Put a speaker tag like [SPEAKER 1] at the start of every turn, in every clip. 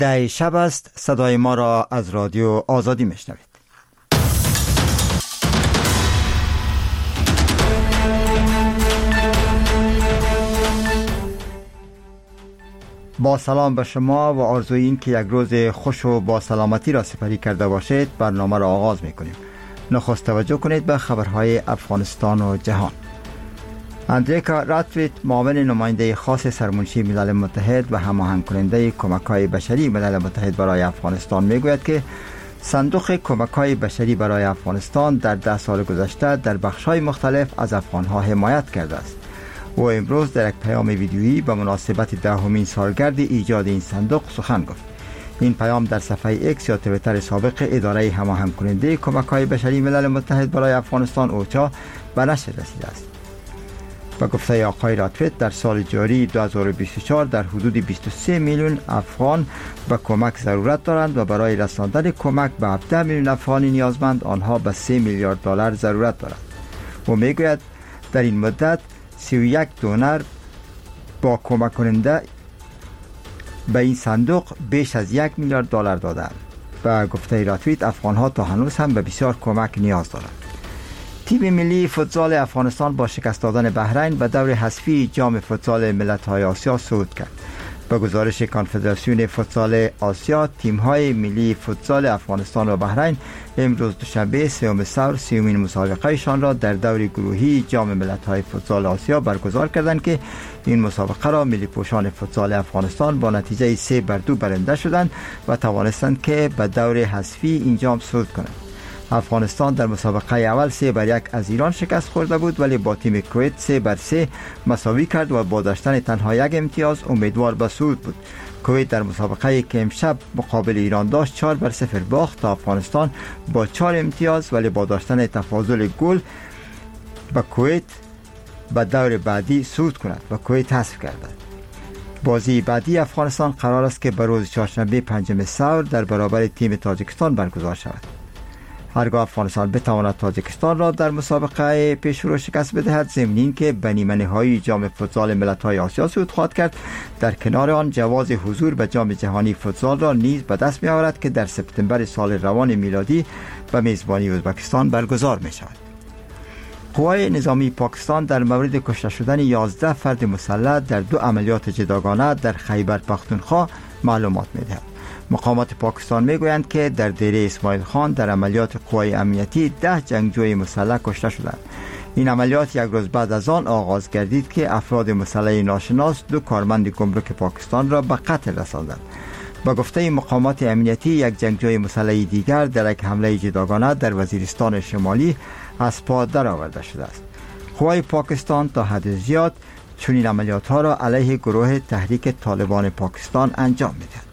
[SPEAKER 1] 10 شب است. صدای ما را از رادیو آزادی میشنوید. با سلام به شما و آرزوی این که یک روز خوش و با سلامتی را سپری کرده باشید، برنامه را آغاز میکنیم. نخست توجه کنید به خبرهای افغانستان و جهان. اندریکا راتویت، معاون نماینده خاص سرمنشی ملل متحد و هماهنگ کننده کمک‌های بشری ملل متحد برای افغانستان میگوید که صندوق کمک‌های بشری برای افغانستان در 10 سال گذشته در بخش‌های مختلف از افغان‌ها حمایت کرده است. او امروز در یک پیام ویدیویی به مناسبت 10مین سالگرد ایجاد این صندوق سخن گفت. این پیام در صفحه ایکس یا توییتر سابق اداره هماهنگ کننده کمک‌های بشری ملل متحد برای افغانستان اوچا به نشر رسیده است. با گفته آقای راتویت، در سال جاری 2024 در حدود 23 میلیون افغان به کمک ضرورت دارند و برای رساندن کمک به 17 میلیون افغان نیازمند آنها به 3 میلیارد دلار ضرورت دارند. او میگوید در این مدت 31 دونر با کمک کننده به این صندوق بیش از 1 میلیارد دلار دادند. با گفته راتویت، افغانها تا هنوز هم به بسیار کمک نیاز دارند. تیم ملی فوتزال افغانستان با شکست دادن بحرین به دور حذفی جام فوتزال ملت‌های آسیا صعود کرد. به گزارش کنفدراسیون فوتزال آسیا، تیم‌های ملی فوتزال افغانستان و بحرین امروز دوشنبه 3 ثور 30مین مسابقه‌شان را در دور گروهی جام ملت‌های فوتزال آسیا برگزار کردند که این مسابقه را ملی پوشان فوتزال افغانستان با نتیجه 3-2 برنده شدند و توانستند که به دور حذفی این جام صعود کنند. افغانستان در مسابقه اول 3-1 از ایران شکست خورده بود، ولی با تیم کویت 3-3 مساوی کرد و با داشتن تنها 1 امتیاز امیدوار به صعود بود. کویت در مسابقه که امشب مقابل ایران داشت 4-0 باخت تا افغانستان با 4 امتیاز، ولی با داشتن تفاضل گل به کویت به دور بعدی صعود کند و کویت حذف کرد. بازی بعدی افغانستان قرار است که به روز چهارشنبه 5 ثور در برابر تیم تاجیکستان برگزار شود. هرگاه افغانستان بتواند تاجیکستان را در مسابقه پیشرو شکست بدهد، ضمن اینکه به نیمه نهایی جام فوتزال ملت‌های آسیا صعود خواهد کرد، در کنار آن جواز حضور به جام جهانی فوتزال را نیز به دست می‌آورد که در سپتامبر سال روان میلادی به میزبانی ازبکستان برگزار می‌شود. قوای نظامی پاکستان در مورد کشته شدن 11 فرد مسلح در 2 عملیات جداگانه در خیبر پختونخوا معلومات می‌دهد. مقامات پاکستان میگویند که در دیره اسماعیل خان در عملیات قوای امنیتی 10 جنگجوی مسلح کشته شدند. این عملیات یک روز بعد از آن آغاز گردید که افراد مسلح ناشناس 2 کارمند گمرک پاکستان را به قتل رساندند. با گفته مقامات امنیتی، یک جنگجوی مسلح دیگر در یک حمله جداگانه در وزیرستان شمالی از پا درآورده شده است. قوای پاکستان تا حد زیاد چنین عملیات ها را علیه گروه تحریک طالبان پاکستان انجام می‌دهد.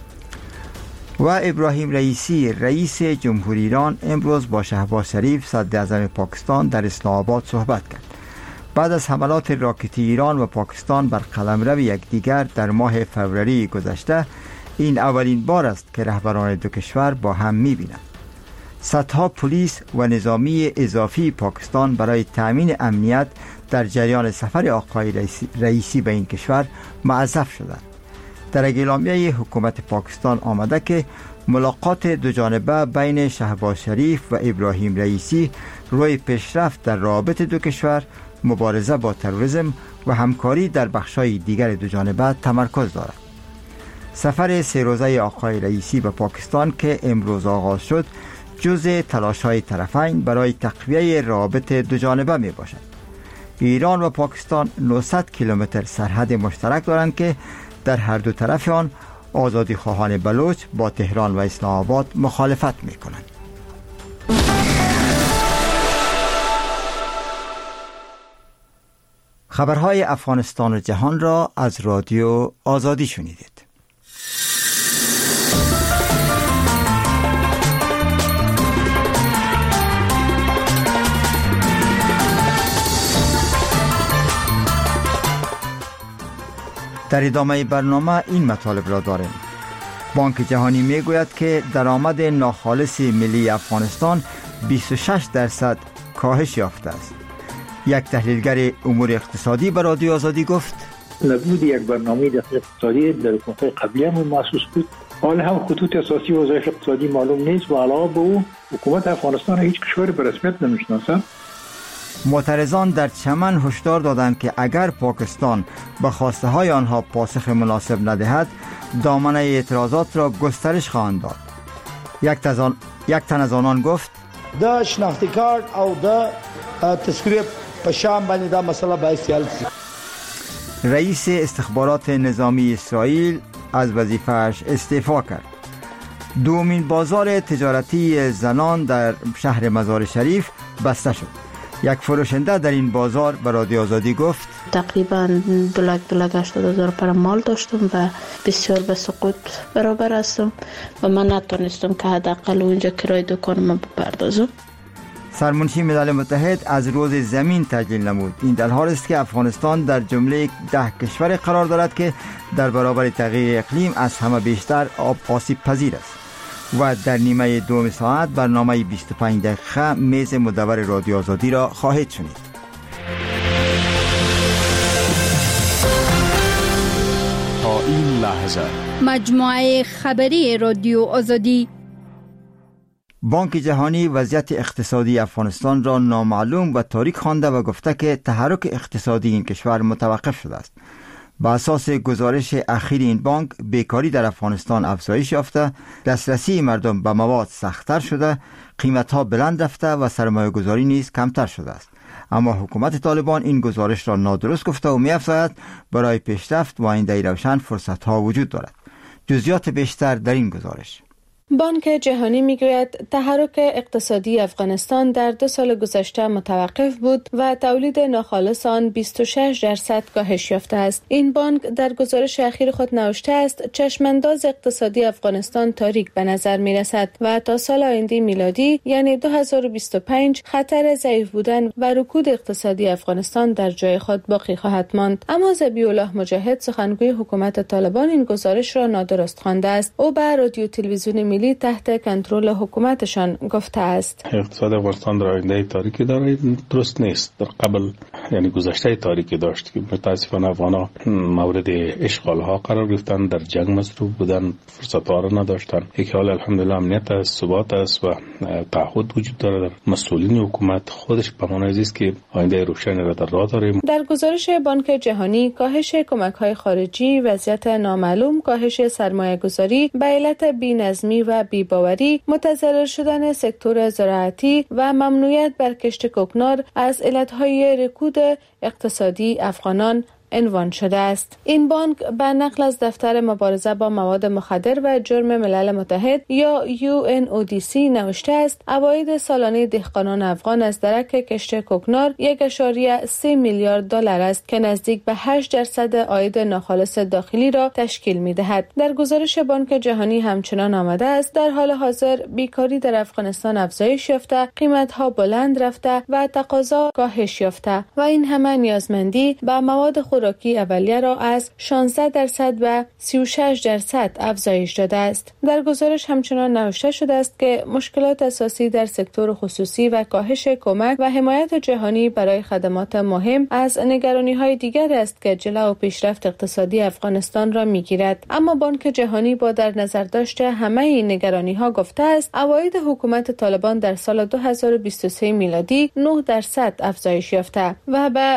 [SPEAKER 1] و ابراهیم رئیسی، رئیس جمهوری ایران، امروز با شهباز شریف صدر اعظم پاکستان در اسلام آباد صحبت کرد. بعد از حملات راکتی ایران و پاکستان بر قلمرو یکدیگر در ماه فوریه گذشته، این اولین بار است که رهبران دو کشور با هم می‌بینند. صدها پلیس و نظامی اضافی پاکستان برای تأمین امنیت در جریان سفر آقای رئیسی به این کشور معذب شدند. در اعلامیه حکومت پاکستان آمده که ملاقات دوجانبه بین شهباز شریف و ابراهیم رئیسی روی پیشرفت در روابط دو کشور، مبارزه با تروریسم و همکاری در بخش‌های دیگر دوجانبه تمرکز دارد. سفر 3 روزه آقای رئیسی به پاکستان که امروز آغاز شد، جزء تلاش‌های طرفین برای تقویه روابط دوجانبه می باشد. ایران و پاکستان 900 کیلومتر سرحد مشترک دارند که در هر دو طرف آن آزادی خواهان بلوچ با تهران و اسلام آباد مخالفت می کنند. خبرهای افغانستان و جهان را از رادیو آزادی شنیدید. در ادامه برنامه این مطالب را داریم. بانک جهانی میگوید که درآمد ناخالص ملی افغانستان 26% کاهش یافته است. یک تحلیلگر امور اقتصادی به رادیو آزادی گفت
[SPEAKER 2] نبود یک برنامه اقتصادی در حکومت قبلی هم محسوس بود حال هم خطوط اساسی وظایف اقتصادی معلوم نیست و علاوه به او حکومت افغانستان هیچ کشوری به رسمیت نمیشناسد.
[SPEAKER 1] معترضان در چمن هشدار دادند که اگر پاکستان به خواسته های آنها پاسخ مناسب ندهد دامنه اعتراضات را گسترش خواهند داد. یک تن از آنان گفت
[SPEAKER 3] د شناختی کارت او د تذکره په شام باندې دا مسله باید حل شي.
[SPEAKER 1] رئیس استخبارات نظامی اسرائیل از وظیفه‌اش استعفا کرد. دومین بازار تجارتی زنان در شهر مزار شریف بسته شد. یک فروشنده در این بازار به رادیو آزادی گفت
[SPEAKER 4] تقریبا 2,80,000 پر مال داشتم و بسیار به سقوط برابر هستم و من نتونستم که حداقل اونجا کرای دکانم بپردازم.
[SPEAKER 1] سرمنشی ملل متحد از روز زمین تجلیل نمود. این در حالی است که افغانستان در جمله 10 کشور قرار دارد که در برابر تغییر اقلیم از همه بیشتر آسیب پذیر است. و در نیمه دوم ساعت برنامه 25 دقیقه میز مدور رادیو آزادی را خواهید شنید.
[SPEAKER 5] تا این لحظه
[SPEAKER 6] مجموعه خبری رادیو آزادی.
[SPEAKER 1] بانک جهانی وضعیت اقتصادی افغانستان را نامعلوم و تاریک خوانده و گفته که تحرک اقتصادی این کشور متوقف شده است. با اساس گزارش اخیر این بانک بیکاری در افغانستان افزایش یافته، دسترسی مردم به مواد سخت‌تر شده، قیمت‌ها بلند رفته و سرمایه‌گذاری نیز کمتر شده است. اما حکومت طالبان این گزارش را نادرست گفته و می‌افزاید برای پیشرفت و آینده روشن فرصت‌ها وجود دارد. جزئیات بیشتر در این گزارش.
[SPEAKER 7] بانک جهانی میگوید تحرک اقتصادی افغانستان در 2 سال گذشته متوقف بود و تولید ناخالص آن 26% کاهش یافته است. این بانک در گزارش اخیر خود نوشته است چشمانداز اقتصادی افغانستان تاریک به نظر می رسد و تا سال آینده میلادی یعنی 2025 خطر ضعیف بودن و رکود اقتصادی افغانستان در جای خود باقی خواهد ماند. اما ذبیح الله مجاهد سخنگوی حکومت طالبان این گزارش را نادرست خوانده است. او به رادیو تلویزیون ملی تحت کنترل حکومتشان گفته است
[SPEAKER 8] اقتصاد افغانستان در آینده تاریکی داره، درست نیست. در قبل یعنی گذشته تاریکی داشت که متاسفانه افغانا مورد اشغال ها قرار گرفتن، در جنگ مصروف بودن، فرصت ها را نداشتن. یک حال الحمدلله امنیت است، ثبات است و تعهد وجود داره در مسئولین حکومت خودش به معنی است که آینده روشنی را در راه داریم.
[SPEAKER 7] در گزارش بانک جهانی کاهش کمک های خارجی، وضعیت نامعلوم، کاهش سرمایه گذاری به علت بی‌نظمی و بی‌باوری، متضرر شدن سکتور زراعتی و ممنوعیت بر کشت کوکنار از علتهای رکود اقتصادی افغانان عنوان شده است. این بانک به نقل از دفتر مبارزه با مواد مخدر و جرم ملل متحد یا UNODC نوشته است عواید سالانه دهقانان افغان از درک کشت کوکنار 1.3 میلیارد دلار است که نزدیک به 8% عاید ناخالص داخلی را تشکیل می‌دهد. در گزارش بانک جهانی همچنان آمده است در حال حاضر بیکاری در افغانستان افزایش یافته، قیمت‌ها بلند رفته و تقاضا کاهش یافته و این همه نیازمندی به مواد خوراکی اولیه را از 16% به 36% افزایش داده است. در گزارش همچنان نوشته شده است که مشکلات اساسی در سکتور خصوصی و کاهش کمک و حمایت جهانی برای خدمات مهم از نگرانی‌های دیگر است که جلو و پیشرفت اقتصادی افغانستان را می‌گیرد. اما بانک جهانی با در نظر داشته همه این نگرانی‌ها گفته است عواید حکومت طالبان در سال 2023 میلادی 9% افزایش یافته و به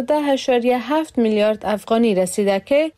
[SPEAKER 7] 210.7 میلیارد افغانی رسیده که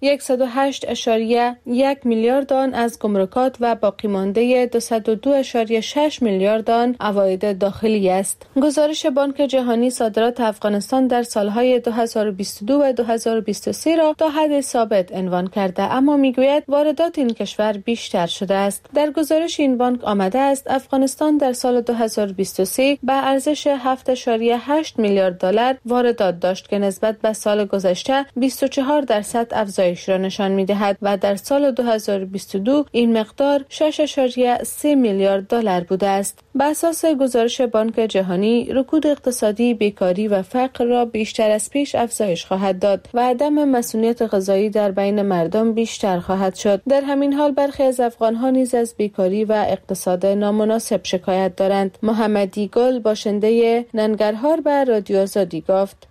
[SPEAKER 7] 108.1 میلیارد آن از گمرکات و باقی مانده 202.6 میلیارد آن عواید داخلی است. گزارش بانک جهانی صادرات افغانستان در سالهای 2022 و 2023 را تا حد ثابت عنوان کرده، اما میگوید واردات این کشور بیشتر شده است. در گزارش این بانک آمده است افغانستان در سال 2023 به ارزش 7.8 میلیارد دلار واردات داشت که نسبت به سال گذشته 24% افزایش را نشان می‌دهد و در سال 2022 این مقدار 6.3 میلیارد دلار بوده است. به اساس گزارش بانک جهانی، رکود اقتصادی، بیکاری و فقر را بیشتر از پیش افزایش خواهد داد و عدم مسئولیت غذایی در بین مردم بیشتر خواهد شد. در همین حال برخی از افغان‌ها نیز از بیکاری و اقتصاد نامناسب شکایت دارند. محمدی گل باشنده ننگرهار به رادیو آزادی گفت: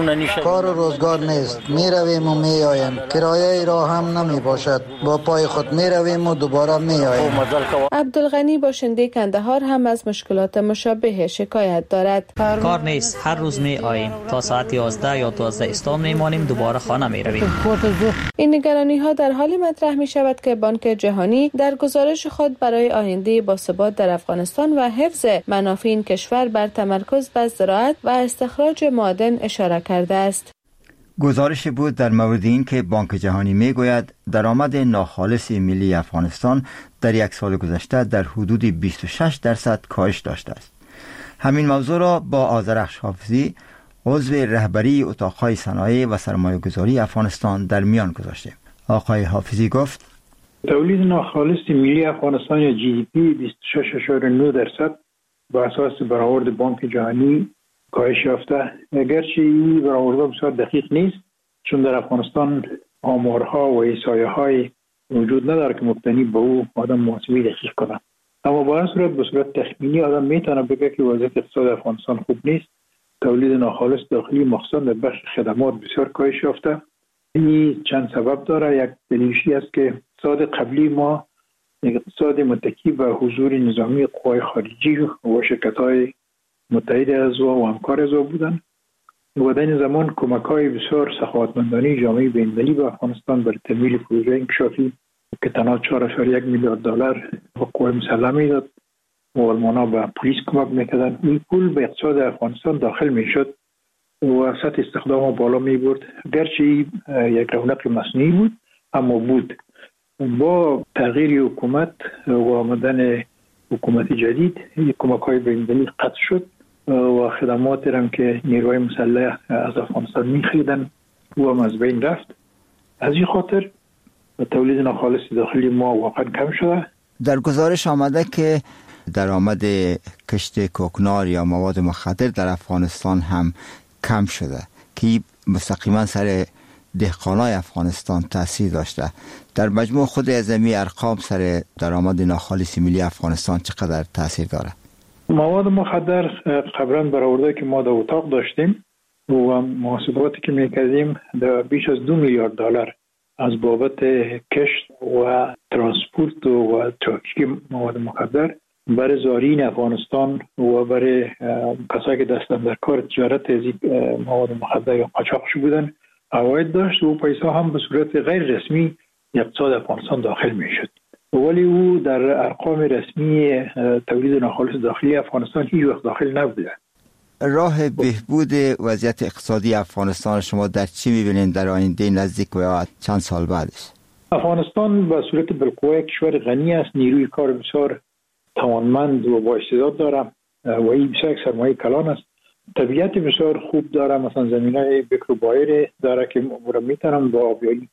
[SPEAKER 9] کار و روزگار نیست، می رویم و می آیم، کرایه را هم نمی باشد، با پای خود می رویم و دوباره می آیم.
[SPEAKER 7] عبدالغنی باشنده کندهار هم از مشکلات مشابه شکایت دارد.
[SPEAKER 10] کار نیست، هر روز می آییم، تا ساعت 11 یا 12 استان می مانیم، دوباره خانه می رویم.
[SPEAKER 7] این نگرانی ها در حالی مطرح می شود که بانک جهانی در گزارش خود برای آینده باثبات در افغانستان و حفظ منافع این کشور بر تمرکز بر زراعت و استخراج معادن اشاره کرده است.
[SPEAKER 1] گزارش بود در مورد این که بانک جهانی میگوید درآمد ناخالص ملی افغانستان در یک سال گذشته در حدود 26% کاهش داشته است. همین موضوع را با آذرخش حافظی، عضو رهبری اتاقهای صنایع و سرمایه‌گذاری افغانستان در میان گذاشتیم. آقای حافظی گفت:
[SPEAKER 2] تولید ناخالص ملی افغانستان یا GDP 26.9% با اساس برآورد بانک جهانی کاهش یافته. اگرچه این برآورد بسیار دقیق نیست، چون در افغانستان آمارها و احصایه‌های وجود نداره که مبتنی به او آدم محاسبه دقیق کنه. اما با هر صورت به صورت تخمینی آدم میتونه بگه که وضعیت اقتصاد افغانستان خوب نیست. تولید ناخالص داخلی مخصوصا در بخش خدمات بسیار کاهش یافته. این چند سبب داره. یک دلیلش است که اقتصاد قبلی ما اقتصاد متکی به حضور نظامی قوای خارجی و شرکت‌های متحد اعضا و همکار اعضا بودن و در این زمان کمک‌های بسیار سخاوتمندانه جامعه بین‌المللی به افغانستان برای تمویل پروژه انکشافی که تنها 4.1 میلیارد دلار به قوای مسلح میداد و آلمان‌ها به پلیس کمک میکردن. این پول به اقتصاد افغانستان داخل میشد و سطح استخدام بالا میبرد. گرچه یک رونق مصنوعی بود اما بود. با تغییر حکومت و آمدن حکومت جدید کمک‌های بین‌المللی قطع شد و خدمات هم که نیروهای مسلح از افغانستان می‌خریدن و هم از بین رفت. از این خاطر تولید ناخالص داخلی ما واقعا کم شده.
[SPEAKER 1] در گزارش آمده که درآمد کشت کوکنار یا مواد مخدر در افغانستان هم کم شده که مستقیما سر دهقانای افغانستان تاثیر داشته. در مجموع خود از این ارقام سر درآمد ناخالص ملی افغانستان چقدر تاثیر داره؟
[SPEAKER 2] مواد مخدر قبلا برآورده که ما در اتاق داشتیم و محاسباتی که میکردیم در بیش از 2 میلیارد دلار از بابت کشت و ترانسپورت و ترافیک مواد مخدر برای زارین افغانستان و برای کسایی که دستن در کار تجارت از مواد مخدر یا قاچاقش بودن عواید داشت و پیسه هم به صورت غیر رسمی اقتصاد افغانستان داخل میشد. ولی او در ارقام رسمی تولید ناخالص داخلی افغانستان هیچ وقت داخل نبوده.
[SPEAKER 1] راه بهبود وضعیت اقتصادی افغانستان شما در چی می‌بینید در آینده نزدیک و چند سال بعدش؟
[SPEAKER 2] افغانستان به صورت بالقوه کشور غنی است، نیروی کار بسیار توانمند و با استعداد داره و این بسیار سرمایه کلان است. طبیعت بسیار خوب داره، مثلا زمینای بکر و بایر داره که میتونن با آبیاری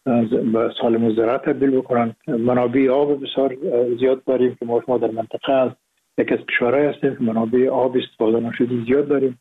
[SPEAKER 2] به سالم زراعت تبدیل بکنن. منابع آب بسیار زیاد داریم که ما در منطقه از یک از کشورهای هستیم که منابع آب استفاده نشده زیاد داریم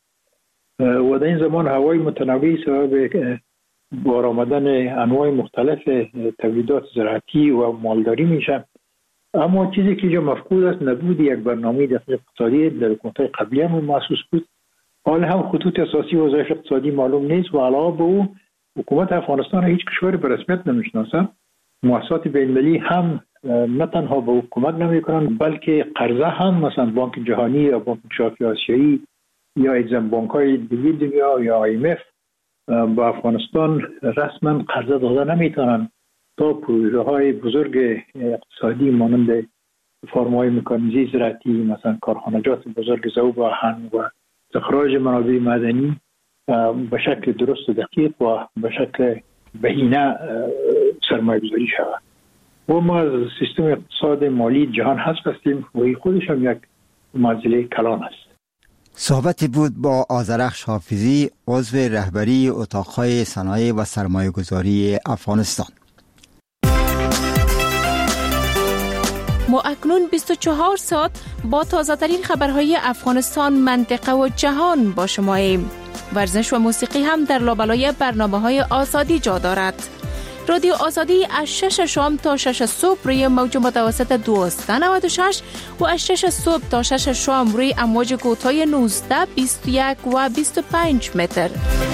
[SPEAKER 2] و در این زمان هوای متنوعی سبب بار آمدن انواع مختلف تولیدات زراعتی و مالداری میشه. اما چیزی که اینجا مفقود است نبود یک برنامه دقیق اقتصادی. در حکومت‌های قبلی هم محسوس بود. حال هم خطوط اساسی وظایف اقتصادی معلوم نیست و علاوه به او حکومت افغانستان هیچ کشوری به رسمیت نمیشناسه. مؤسسات بین‌المللی هم نه تنها به حکومت نمیکنن بلکه قرضه هم مثلا بانک جهانی یا بانک انکشافی آسیایی یا اگزیم بانک‌های دیگه دنیا یا IMF به افغانستان رسما قرضه داده نمیتونن تا پروژه‌های بزرگ اقتصادی مانند فرم‌های مکانیزی زراعتی، مثلا کارخانجات بزرگ ذوب آهن و استخراج منابع معدنی به شکل درست و دقیق و به شکل بهینه سرمایه‌گذاری شود. و ما از سیستم اقتصاد مالی جهان حذف هستیم و این خودش هم یک معضله کلان است.
[SPEAKER 1] صحبتی بود با آذرخش حافظی، عضو رهبری اتاقهای صنایع و سرمایه‌گذاری افغانستان.
[SPEAKER 11] ما اکنون 24 ساعت با تازه ترین خبرهای افغانستان، منطقه و جهان با شماییم. ورزش و موسیقی هم در لابلای برنامه‌های آزادی جا دارد. رادیو آزادی از 6 شام تا 6 صبح روی موج متوسط 1296 و از 6 صبح تا 6 شام روی امواج کوتاه 19، 21 و 25 متر.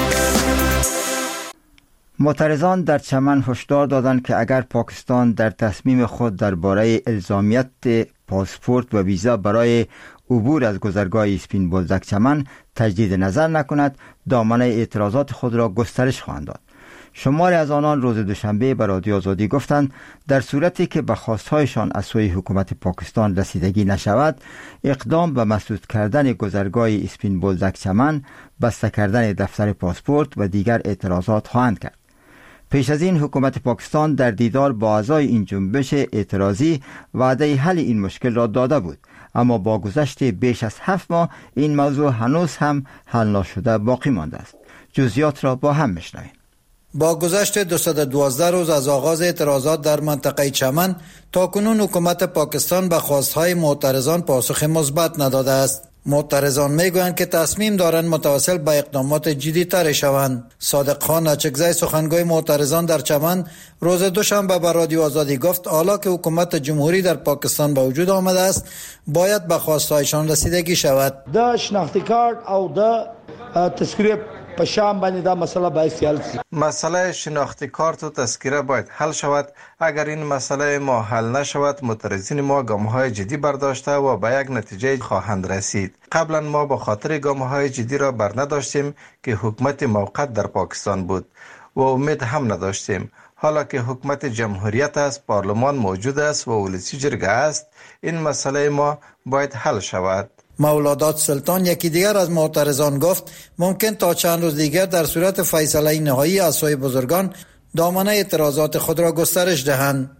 [SPEAKER 1] معترضان در چمن هشدار دادند که اگر پاکستان در تصمیم خود درباره الزامیت پاسپورت و ویزا برای عبور از گذرگاه اسپین بولدک چمن تجدید نظر نکند، دامنه اعتراضات خود را گسترش خواهند داد. شماری از آنان روز دوشنبه به رادیو آزادی گفتند در صورتی که به خواستهایشان از سوی حکومت پاکستان رسیدگی نشود، اقدام به مسدود کردن گذرگاه اسپین بولدک چمن، بسته کردن دفتر پاسپورت و دیگر اعتراضات خواهند کرد. پیش از این حکومت پاکستان در دیدار با اعضای این جنبش اعتراضی وعده حل این مشکل را داده بود، اما با گذشت بیش از 7 ماه این موضوع هنوز هم حل نشده باقی مانده است. جزئیات را با هم میشنویم.
[SPEAKER 9] با گذشت 212 روز از آغاز اعتراضات در منطقه چمن، تاکنون حکومت پاکستان به خواستهای معترضان پاسخ مثبت نداده است. معترضان میگویند که تصمیم دارند متوسل به اقدامات جدی‌تر شوند. صادق خان اچکزی، سخنگوی معترضان در چمن، روز دوشنبه به رادیو آزادی گفت حالا که حکومت جمهوری در پاکستان به وجود آمده است، باید به خواستهایشان رسیدگی شود.
[SPEAKER 3] د شناختی کارت او د تذکره په شام باندې دا مسله باید حل شي.
[SPEAKER 12] مسئله شناختی کارت و تذکره باید حل شود. اگر این مسئله ما حل نشود، معترضین ما گام‌های جدی برداشته و به یک نتیجه خواهند رسید. قبلا ما به خاطر گام‌های جدی را بر نداشتیم که حکومت موقت در پاکستان بود و امید هم نداشتیم. حالا که حکومت جمهوریت است، پارلمان موجود است و ولسی جرگه است، این مسئله ما باید حل شود.
[SPEAKER 9] مولادات سلطان، یکی دیگر از معترضان، گفت ممکن تا چند روز دیگر در صورت فیصله نهایی از سوی بزرگان دامنه اعتراضات خود را گسترش دهند.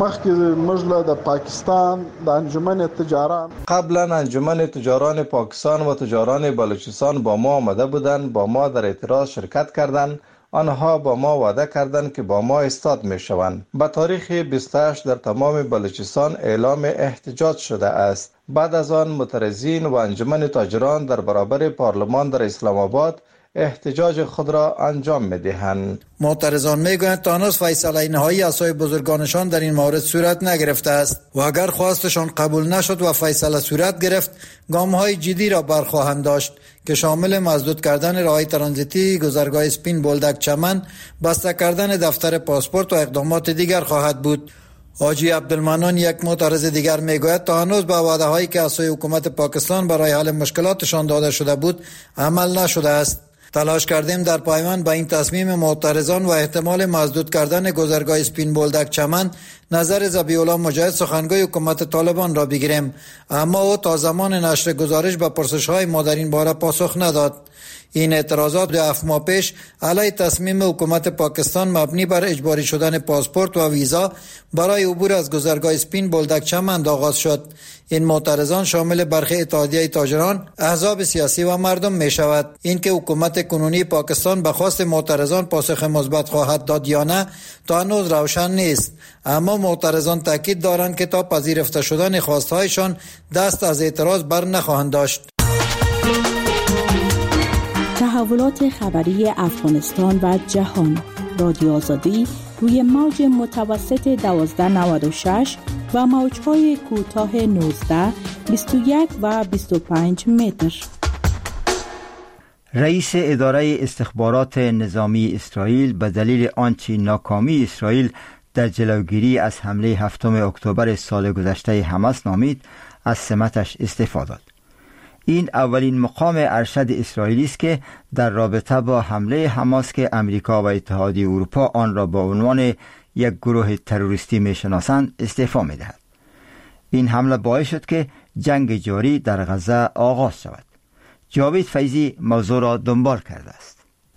[SPEAKER 12] قبلا انجمن تجاران پاکستان و تجاران بلوچستان با ما آمده بودند، با ما در اعتراض شرکت کردند. آنها با ما وعده کردند که با ما استاد می شوند. به تاریخ 28 در تمام بلوچستان اعلام احتجاج شده است. بعد از آن معترضین و انجمن تاجران در برابر پارلمان در اسلام آباد احتجاج خود را انجام می دهند.
[SPEAKER 9] معترضان می گویند تا هنوز فیصله نهایی از سوی بزرگانشان در این مورد صورت نگرفته است و اگر خواستشان قبول نشد و فیصله صورت گرفت، گام‌های جدی را برخواهند داشت که شامل مسدود کردن راه‌های ترانزیتی گذرگاه اسپین بولدک چمن، بسته کردن دفتر پاسپورت و اقدامات دیگر خواهد بود. حاجی عبدالمنان، یک معترض دیگر، میگوید تا هنوز به وعده هایی که از سوی حکومت پاکستان برای حل مشکلاتشان داده شده بود عمل نشده است. تلاش کردیم در پایمان به این تصمیم معترضان و احتمال مسدود کردن گذرگاه اسپین بولدک چمن نظر ذبیح الله مجاهد، سخنگوی حکومت طالبان، را بگیریم، اما او تا زمان نشر گزارش به پرسش‌های ما در این باره پاسخ نداد. این اعتراضات 7 ماه پیش علیه تصمیم حکومت پاکستان مبنی بر اجباری شدن پاسپورت و ویزا برای عبور از گذرگاه اسپین بولدک چمن آغاز شد. این معترضان شامل برخی اتحادیه تاجران، احزاب سیاسی و مردم می شود. اینکه حکومت کنونی پاکستان به خواست معترضان پاسخ مثبت خواهد داد یا نه تا هنوز روشن نیست، اما معترضان تاکید دارند که تا پذیرفته شدن خواستهایشان دست از اعتراض بر نخواهند داشت.
[SPEAKER 13] تحولات خبری افغانستان و جهان، رادیو آزادی روی موج متوسط 1296 و موج‌های کوتاه 19، 21 و 25 متر.
[SPEAKER 1] رئیس اداره استخبارات نظامی اسرائیل به دلیل آنچه ناکامی اسرائیل در جلوگیری از حمله 7 اکتبر سال گذشته حماس نامید، از سمتش استعفا داد. این اولین مقام ارشد اسرائیلی است که در رابطه با حمله حماس که امریکا و اتحادیه اروپا آن را با عنوان یک گروه تروریستی میشناسند استعفا می‌دهد. این حمله باعث شد که جنگ جاری در غزه آغاز شود. جاوید فیضی موضوع را دنبال کرده است.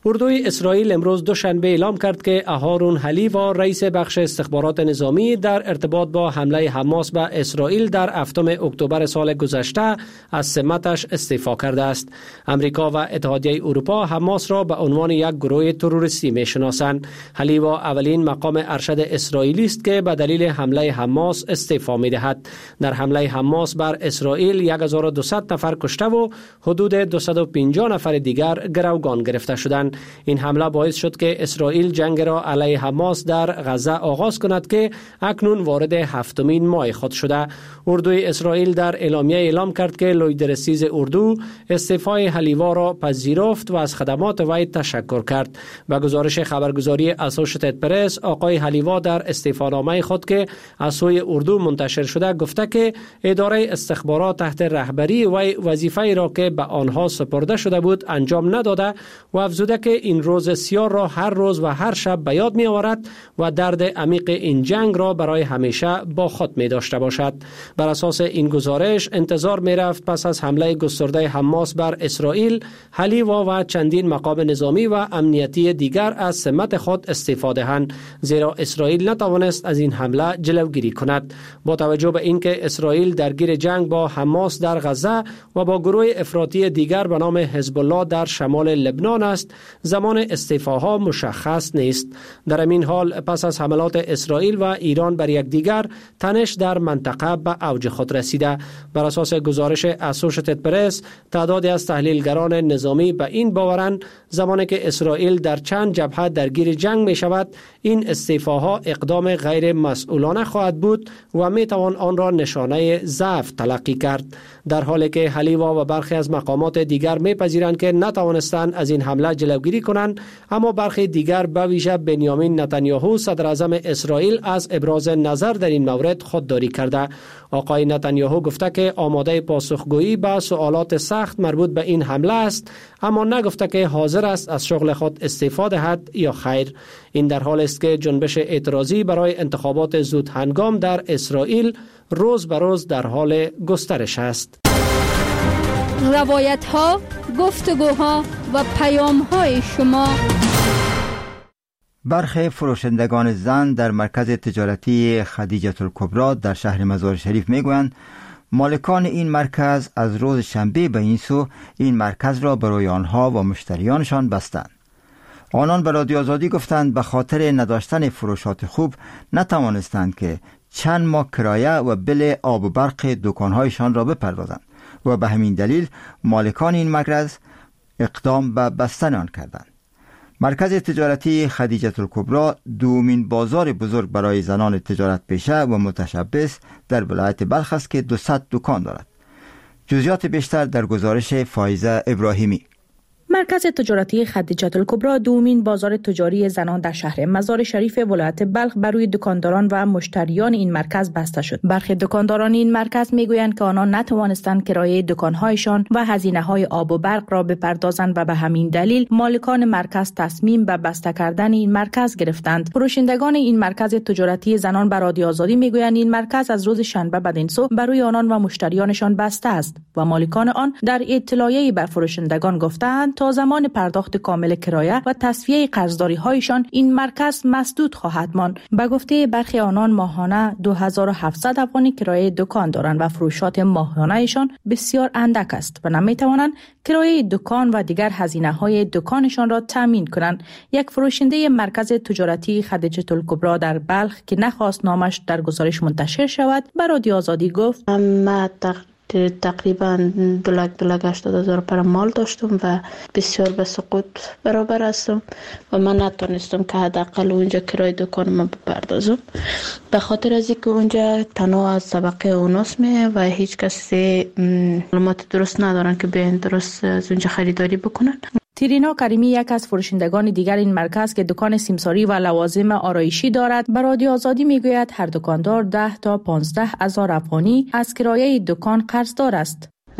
[SPEAKER 14] اردوی اسرائیل امروز دوشنبه اعلام کرد که اهارون حلیوا رئیس بخش استخبارات نظامی در ارتباط با حمله حماس به اسرائیل در 7 اکتبر سال گذشته از سمتش استعفا کرده است. امریکا و اتحادیه اروپا حماس را به عنوان یک گروه تروریستی می‌شناسند. حلیوا اولین مقام ارشد اسرائیلی است که به دلیل حمله حماس استعفا می‌دهد. در حمله حماس بر اسرائیل 1200 نفر کشته و حدود 250 نفر دیگر گروگان گرفته شدند. این حمله باعث شد که اسرائیل جنگ را علیه حماس در غزه آغاز کند که اکنون وارد 7مین ماه خود شده. اردوی اسرائیل در اعلامیه اعلام کرد که لویدرسیز اردو استعفای حلیوا را پذیرفت و از خدمات وی تشکر کرد. به گزارش خبرگزاری اسوشییتد پرس، آقای حلیوا در استعفانامه خود که از سوی اردو منتشر شده گفته که اداره استخبارات تحت رهبری وی وظیفه‌ای را که به آنها سپرده شده بود انجام نداده و افزوده که این روز سیاه را هر روز و هر شب به یاد می آورد و درد عمیق این جنگ را برای همیشه با خود می داشته باشد. بر اساس این گزارش انتظار می رفت پس از حمله گسترده حماس بر اسرائیل، حلیوا و چندین مقام نظامی و امنیتی دیگر از سمت خود استعفا دهند، زیرا اسرائیل نتوانست از این حمله جلوگیری کند. با توجه به اینکه اسرائیل درگیر جنگ با حماس در غزه و با گروه افراطی دیگر به نام حزب الله در شمال لبنان است، زمان استعفاها مشخص نیست. در این حال پس از حملات اسرائیل و ایران بر یکدیگر، تنش در منطقه به اوج خود رسیده. بر اساس گزارش اسوشییتد پرس، تعدادی از تحلیلگران نظامی به این باورند زمانی که اسرائیل در چند جبهه درگیر جنگ می شود، این استعفاها اقدام غیر مسئولانه خواهد بود و می توان آن را نشانه ضعف تلقی کرد. در حالی که حلیوا و برخی از مقامات دیگر می پذیرند که نتوانستند از این حمله جلوگیری کنند، اما برخی دیگر به ویژه بنیامین نتانیاهو صدر اعظم اسرائیل از ابراز نظر در این مورد خودداری کرده. آقای نتانیاهو گفته که آماده پاسخگویی به سوالات سخت مربوط به این حمله است، اما نگفته که حاضر است از شغل خود استعفا دهد یا خیر. این در حال است که جنبش اعتراضی برای انتخابات زود هنگام در اسرائیل روز به روز در حال گسترش است.
[SPEAKER 6] روایت ها، گفتگوها و پیام های شما.
[SPEAKER 1] برخی فروشندگان زن در مرکز تجارتی خدیجه الکبری در شهر مزار شریف میگویند مالکان این مرکز از روز شنبه به این سو این مرکز را برای آنها و مشتریانشان بستند. آنان به رادیو آزادی گفتند به خاطر نداشتن فروشات خوب نتوانستند که چند ماه کرایه و بل آب و برق دکانهایشان را بپردازند و به همین دلیل مالکان این مرکز اقدام به بستن آن کردند. مرکز تجارتی خدیجه الکبری دومین بازار بزرگ برای زنان تجارت پیشه و متشبث در ولایت بلخ است که 200 دکان دارد. جزئیات بیشتر در گزارش فایزه ابراهیمی.
[SPEAKER 13] مرکز تجارتی خدیجه الکبری دومین بازار تجاری زنان در شهر مزار شریف ولایت بلخ بر روی دکانداران و مشتریان این مرکز بسته شد. برخی دکانداران این مرکز میگویند که آنها نتوانستند کرایه دکانهایشان و هزینه‌های آب و برق را بپردازند و به همین دلیل مالکان مرکز تصمیم به بسته کردن این مرکز گرفتند. فروشندگان این مرکز تجارتی زنان به رادیو آزادی میگویند این مرکز از روز شنبه بدین سو برای آنان و مشتریانشان بسته است و مالکان آن در اطلاعیه‌ای بر فروشندگان گفتند تا زمان پرداخت کامل کرایه و تصفیه قرضداری هایشان این مرکز مسدود خواهد ماند. به گفته برخی آنان ماهانه 2700 افغانی کرایه دکان دارند و فروشات ماهانه‌شان بسیار اندک است و نمیتوانند کرایه دکان و دیگر هزینه‌های دکانشان را تامین کنند. یک فروشنده مرکز تجارتی خدیجه الکبری در بلخ که نخواست نامش در گزارش منتشر شود به رادیو آزادی گفت
[SPEAKER 4] تقریبا 2,80,000 پر مال داشتم و بسیار به سقوط برابر هستم و من نتونستم که حداقل اونجا کرایه دکانم بپردازم، به خاطر از اینکه اونجا تنها از طبقه اوناس میه و هیچ کسی معلومات درست ندارن که بیان درست از اونجا خریداری بکنن.
[SPEAKER 13] تیرینا کریمی یک از فروشندگان دیگر این مرکز که دکان سیمساری و لوازم آرایشی دارد به رادیو آزادی میگوید هر دکاندار 10 تا 15 هزار افغانی از کرایه دکان قرضدار است.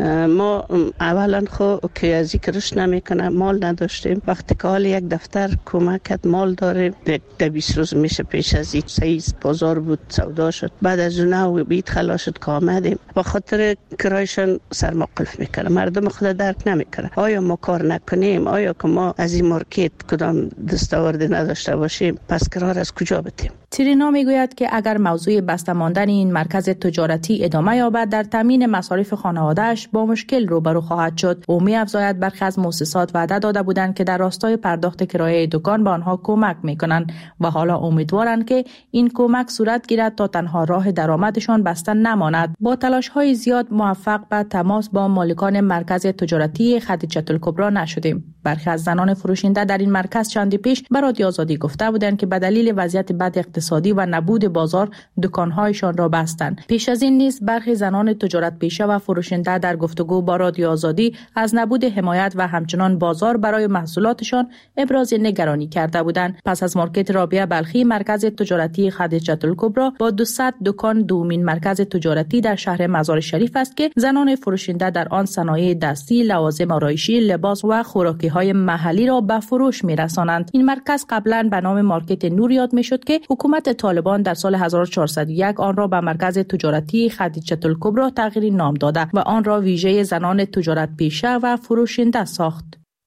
[SPEAKER 4] ما اولا خود که از ذکرش نمیکنه، مال نداشتیم. وقتی که حال یک دفتر کمکت مال داره، 20 روز میشه پیش از این سیز بازار بود سودا شد. بعد از اون بیت خلاص شد که آمدیم، با خاطر کرایشان سرمقلف میکنه. مردم خود درک نمیکنه. آیا ما کار نکنیم؟ آیا که ما از این مارکت کدام دستاوردی نداشته باشیم، پس قرار از کجا بتیم؟
[SPEAKER 13] ترینا میگوید که اگر موضوع بسته ماندن این مرکز تجارتی ادامه یابد، در تامین مصارف خانواده‌اش با مشکل روبرو خواهد شد. او می‌افزاید برخی از مؤسسات وعده داده بودند که در راستای پرداخت کرایه دکان به آنها کمک می‌کنند و حالا امیدوارند که این کمک صورت گیرد تا تنها راه درآمدشان بسته نماند. با تلاش‌های زیاد موفق به تماس با مالکان مرکز تجارتی خدیجه الکبری نشدیم. برخی از زنان فروشنده در این مرکز چندی پیش به رادیو آزادی گفته بودند که به دلیل وضعیت بد اقتصادی و نبود بازار دکان‌هایشان را بستند. پیش از این نیز برخی زنان تجارت پیشه و فروشنده در گفتگو با رادیو آزادی از نبود حمایت و همچنان بازار برای محصولاتشان ابراز نگرانی کرده بودند. پس از مارکت رابعه بلخی، مرکز تجارتی خدیجه الکبری با 200 دکان دومین مرکز تجارتی در شهر مزار شریف است که زنان فروشنده در آن صنایع دستی، لوازم آرایشی، لباس و خوراکی‌های محلی را به فروش می‌رسانند. این مرکز قبلا به نام مارکت نور یاد می‌شد که حکومت طالبان در سال 1401 آن را به مرکز تجارتی خدیجه الکبری تغییر نام داده و آن را ویژه زنان تجارت پیشه و فروشنده ساخت.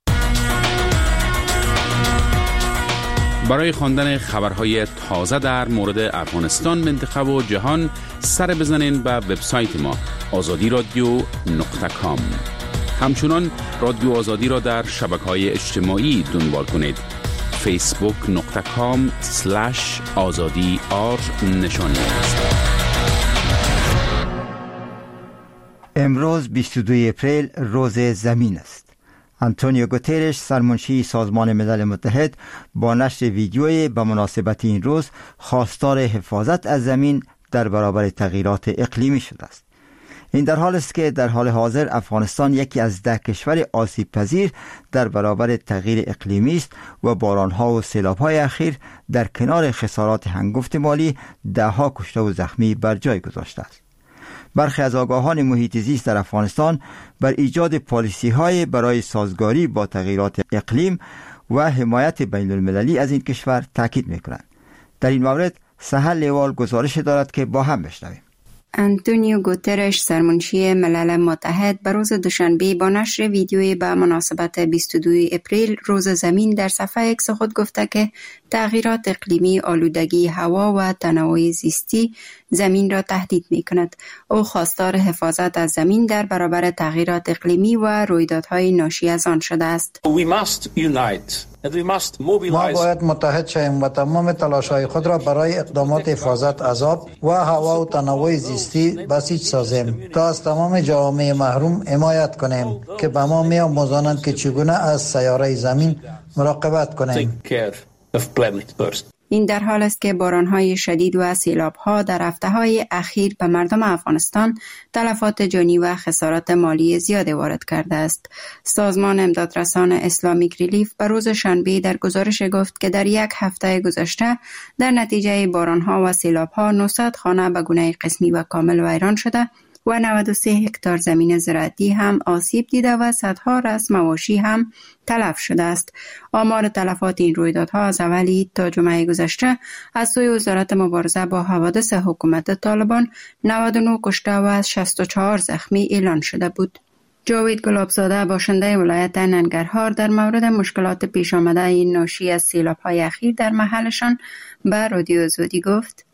[SPEAKER 5] برای خواندن خبرهای تازه در مورد افغانستان، منطقه و جهان سر بزنین به وبسایت ما azadiradio.com. همچنان رادیو آزادی را در شبکه‌های اجتماعی دنبال کنید. facebook.com/azadi نشانی است.
[SPEAKER 1] امروز 22 اپریل روز زمین است. آنتونیو گوترش، سرمنشی سازمان ملل متحد، با نشر ویدیویی به مناسبت این روز خواستار حفاظت از زمین در برابر تغییرات اقلیمی شده است. این در حال است که در حال حاضر افغانستان یکی از 10 کشور آسیب پذیر در برابر تغییر اقلیمی است و بارانها و سیلاب‌های اخیر در کنار خسارات هنگفت مالی ده‌ها کشته و زخمی بر جای گذاشته است. برخی از آگاهان محیط زیست در افغانستان بر ایجاد پالیسی‌های برای سازگاری با تغییرات اقلیم و حمایت بین المللی از این کشور تاکید می‌کنند. در این مورد سهل لیوال گزارش دارد که با هم بشنویم.
[SPEAKER 15] آنتونیو گوترش، سرمنشی ملل متحد، به روز دوشنبه با نشر ویدیویی به مناسبت 22 اپریل روز زمین در صفحه اکس خود گفته که تغییرات اقلیمی، آلودگی هوا و تنوع زیستی زمین را تهدید می‌کند. او خواستار حفاظت از زمین در برابر تغییرات اقلیمی و رویدادهای ناشی از آن شده است.
[SPEAKER 9] ما باید متحد شویم و تمام تلاش‌های خود را برای اقدامات حفاظت از آب و هوا و تنوع زیستی بسیج سازیم تا از تمام جوامع محروم حمایت کنیم که به ما می‌آموزانند که چگونه از سیاره زمین مراقبت کنیم.
[SPEAKER 15] این در حال است که باران‌های شدید و سیلاب‌ها در هفته‌های اخیر به مردم افغانستان تلفات جانی و خسارات مالی زیادی وارد کرده است. سازمان امدادرسان اسلامیک ریلیف به روز شنبه در گزارش گفت که در یک هفته گذشته در نتیجه باران‌ها و سیلاب‌ها 900 خانه به گونه قسمی و کامل ویران شده و 93 هکتار زمین زراعتی هم آسیب دیده و صدها رأس مواشی هم تلف شده است. آمار تلفات این رویدادها از اولی تا جمعه گذشته از سوی وزارت مبارزه با حوادث حکومت طالبان 99 کشته و 64 زخمی اعلان شده بود. جاوید گلابزاده، باشنده ولایت ننگرهار، در مورد مشکلات پیش آمده ناشی از سیلاب‌های اخیر در محلشان به رادیو آزادی گفت: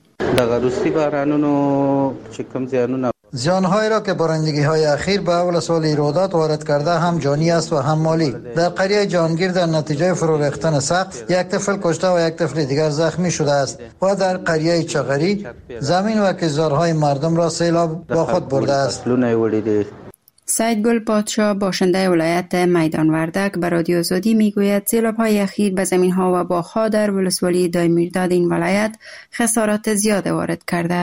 [SPEAKER 9] زیان‌هایی را که بارندگی‌های اخیر به اول سال ایرادات وارد کرده هم جانی است و هم مالی. در قریه جانگیر در نتیجه فرو ریختن سقف یک طفل کشته و یک طفل دیگر زخمی شده است و در قریه چغری زمین و کشتزارهای مردم را سیلاب با خود برده است.
[SPEAKER 15] سید گل پادشاه، باشنده ولایت میدان وردک، به رادیو آزادی میگوید سیلاب‌های اخیر به زمین‌ها و باغ‌ها در ولسوالی دایمیرداد این ولایت خسارات زیاد وارد کرده است.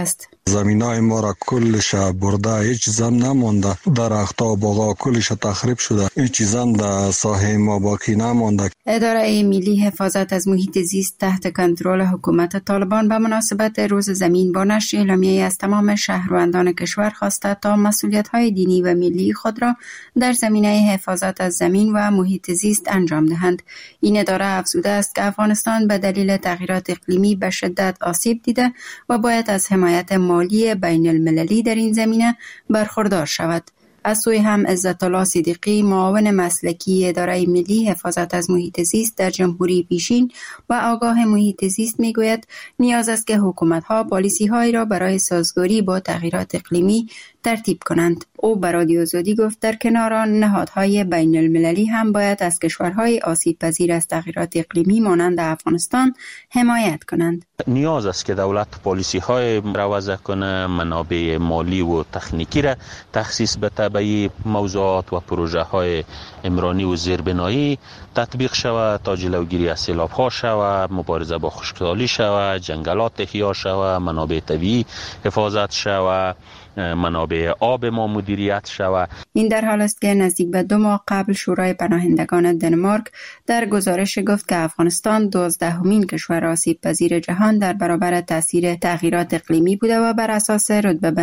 [SPEAKER 16] زمینای ما را کلش برده، هیچ چیزم نمانده. درختها و باغا کلش تخریب شده، هیچ چیزم در ساحه ما باقی نمانده.
[SPEAKER 15] اداره ملی حفاظت از محیط زیست تحت کنترل حکومت طالبان به مناسبت روز زمین با نشر اعلامیه‌ای از تمام شهروندان کشور خواسته تا مسئولیت‌های دینی و ملی خود را در زمینه حفاظت از زمین و محیط زیست انجام دهند. این اداره افزوده است که افغانستان به دلیل تغییرات اقلیمی به شدت آسیب دیده و باید از حمایت مالی بین المللی در این زمینه برخوردار شود. از سوی هم عزت الله صدیقی معاون مسلکی اداره ملی حفاظت از محیط زیست در جمهوری پیشین و آگاه محیط زیست میگوید نیاز است که حکومت‌ها پالیسی‌هایی را برای سازگاری با تغییرات اقلیمی ترتیب کنند. او به رادیو آزادی گفت در کنار آن نهادهای بین المللی هم باید از کشورهای آسیب پذیر از تغییرات اقلیمی مانند افغانستان حمایت کنند.
[SPEAKER 17] نیاز است که دولت پالیسی‌های را وضع کنه، منابع مالی و تکنیکی را تخصیص بده به موضوعات و پروژه‌های عمرانی و زیربنایی تطبیق شود تا جلوگیری از سیلاب‌ها شود، مبارزه با خشکسالی شود، جنگلات احیا شود، منابع طبیعی حفاظت شود، منابع آب ما مدیریت شود.
[SPEAKER 15] این در حال است که نزدیک به 2 ماه قبل شورای پناهندگان دنمارک در گزارش گفت که افغانستان 12مین کشور آسیب پذیر جهان در برابر تاثیر تغییرات اقلیمی بوده و بر اساس رتبه